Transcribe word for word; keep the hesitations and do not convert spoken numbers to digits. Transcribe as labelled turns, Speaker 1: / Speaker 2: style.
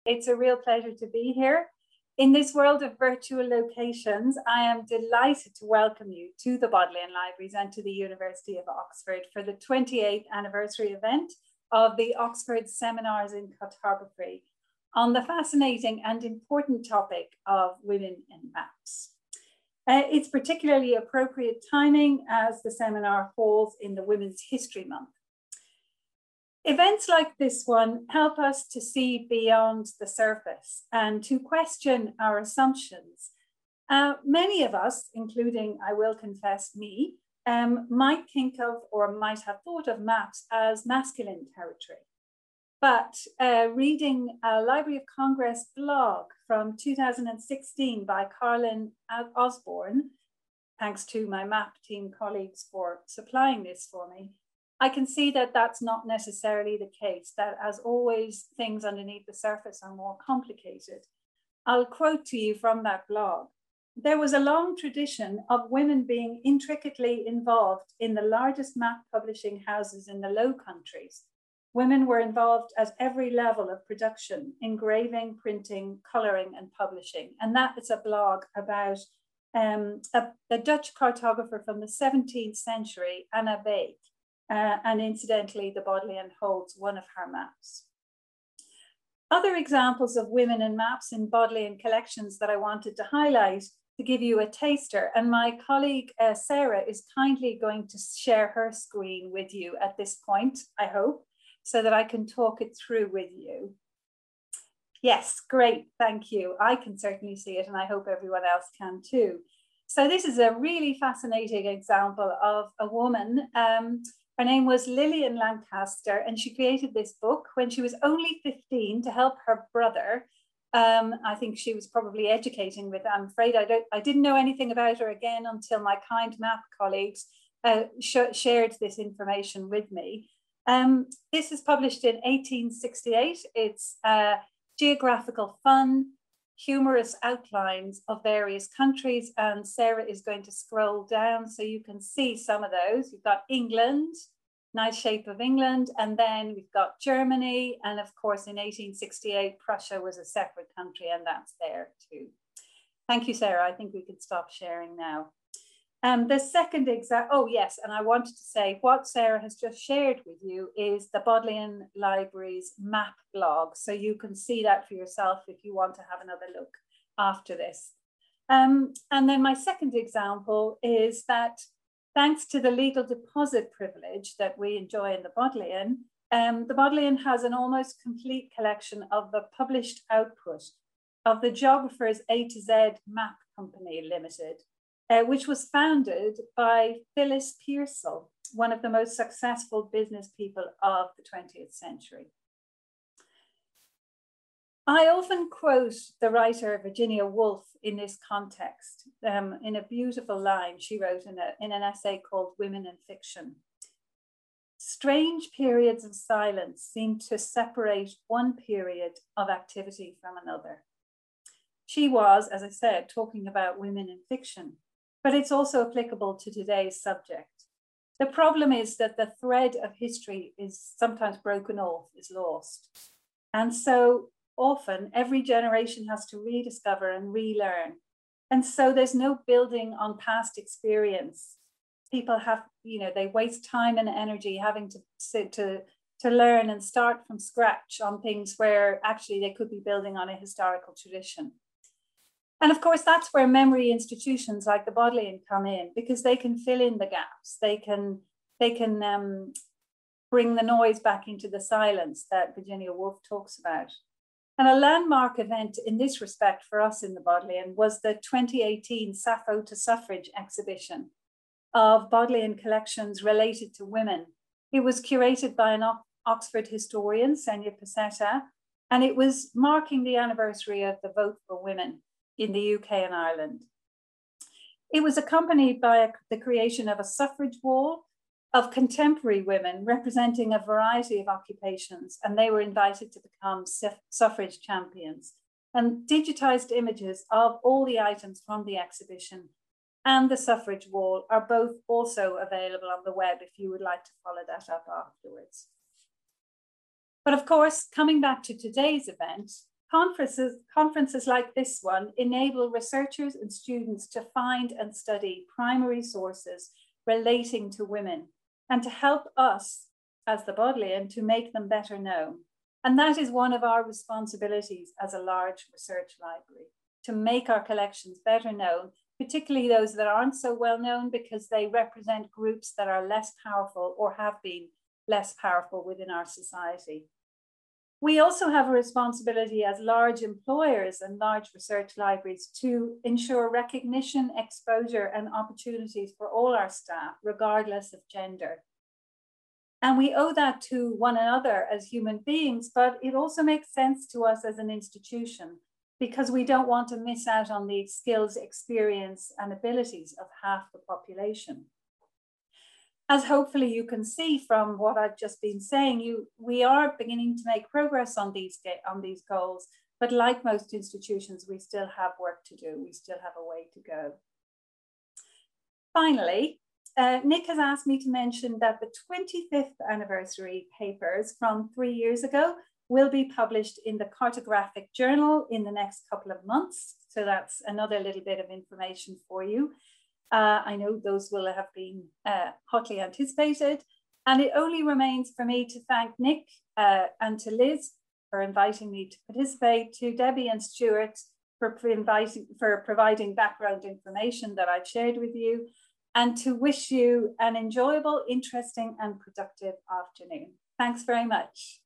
Speaker 1: It's a real pleasure to be here. In this world of virtual locations, I am delighted to welcome you to the Bodleian Libraries and to the University of Oxford for the twenty-eighth anniversary event of the Oxford Seminars in Cartography on the fascinating and important topic of women in maps. Uh, it's particularly appropriate timing as the seminar falls in the Women's History Month. Events like this one help us to see beyond the surface and to question our assumptions. Uh, many of us, including, I will confess, me, um, might think of or might have thought of maps as masculine territory. But uh, reading a Library of Congress blog from two thousand sixteen by Carlin Osborne, thanks to my map team colleagues for supplying this for me, I can see that that's not necessarily the case, that as always, things underneath the surface are more complicated. I'll quote to you from that blog. There was a long tradition of women being intricately involved in the largest map publishing houses in the Low Countries. Women were involved at every level of production, engraving, printing, coloring, and publishing. And that is a blog about um, a, a Dutch cartographer from the seventeenth century, Anna Beek. Uh, and incidentally, the Bodleian holds one of her maps. Other examples of women in maps in Bodleian collections that I wanted to highlight to give you a taster, and my colleague uh, Sarah is kindly going to share her screen with you at this point, I hope, so that I can talk it through with you. Yes, great, thank you. I can certainly see it, and I hope everyone else can too. So this is a really fascinating example of a woman. Um, Her name was Lillian Lancaster, and she created this book when she was only fifteen to help her brother. Um, I think she was probably educating with, I'm afraid I, don't, I didn't know anything about her again until my kind map colleagues uh, sh shared this information with me. Um, this is published in eighteen sixty-eight. It's uh, geographical fun, humorous outlines of various countries, and Sarah is going to scroll down so you can see some of those. You've got England, nice shape of England, and then we've got Germany, and of course in eighteen sixty-eight Prussia was a separate country, and that's there too. Thank you, Sarah. I think we can stop sharing now. Um, the second example, oh yes, and I wanted to say what Sarah has just shared with you is the Bodleian Libraries map blog. So you can see that for yourself if you want to have another look after this. Um, and then my second example is that thanks to the legal deposit privilege that we enjoy in the Bodleian, um, the Bodleian has an almost complete collection of the published output of the Geographers A to Z Map Company Limited, Uh, which was founded by Phyllis Pearsall, one of the most successful business people of the twentieth century. I often quote the writer Virginia Woolf in this context, um, in a beautiful line she wrote in, a, in an essay called Women in Fiction. Strange periods of silence seem to separate one period of activity from another. She was, as I said, talking about women in fiction, but it's also applicable to today's subject. The problem is that the thread of history is sometimes broken off, is lost. And so often every generation has to rediscover and relearn. And so there's no building on past experience. People have, you know, they waste time and energy having to sit to, to learn and start from scratch on things where actually they could be building on a historical tradition. And of course, that's where memory institutions like the Bodleian come in, because they can fill in the gaps. They can, they can um, bring the noise back into the silence that Virginia Woolf talks about. And a landmark event in this respect for us in the Bodleian was the twenty eighteen Sappho to Suffrage exhibition of Bodleian collections related to women. It was curated by an Oxford historian, Senya Paseta, and it was marking the anniversary of the Vote for Women in the U K and Ireland. It was accompanied by a, the creation of a suffrage wall of contemporary women representing a variety of occupations, and they were invited to become suffrage champions. And digitized images of all the items from the exhibition and the suffrage wall are both also available on the web if you would like to follow that up afterwards. But of course, coming back to today's event, Conferences, conferences like this one enable researchers and students to find and study primary sources relating to women and to help us as the Bodleian to make them better known. And that is one of our responsibilities as a large research library, to make our collections better known, particularly those that aren't so well known because they represent groups that are less powerful or have been less powerful within our society. We also have a responsibility as large employers and large research libraries to ensure recognition, exposure, and opportunities for all our staff, regardless of gender. And we owe that to one another as human beings, but it also makes sense to us as an institution because we don't want to miss out on the skills, experience, and abilities of half the population. As hopefully you can see from what I've just been saying, you, we are beginning to make progress on these, on these goals, but like most institutions, we still have work to do. We still have a way to go. Finally, uh, Nick has asked me to mention that the twenty-fifth anniversary papers from three years ago will be published in the Cartographic Journal in the next couple of months. So that's another little bit of information for you. Uh, I know those will have been uh, hotly anticipated, and it only remains for me to thank Nick uh, and to Liz for inviting me to participate, to Debbie and Stuart for, inviting, for providing background information that I've shared with you, and to wish you an enjoyable, interesting, and productive afternoon. Thanks very much.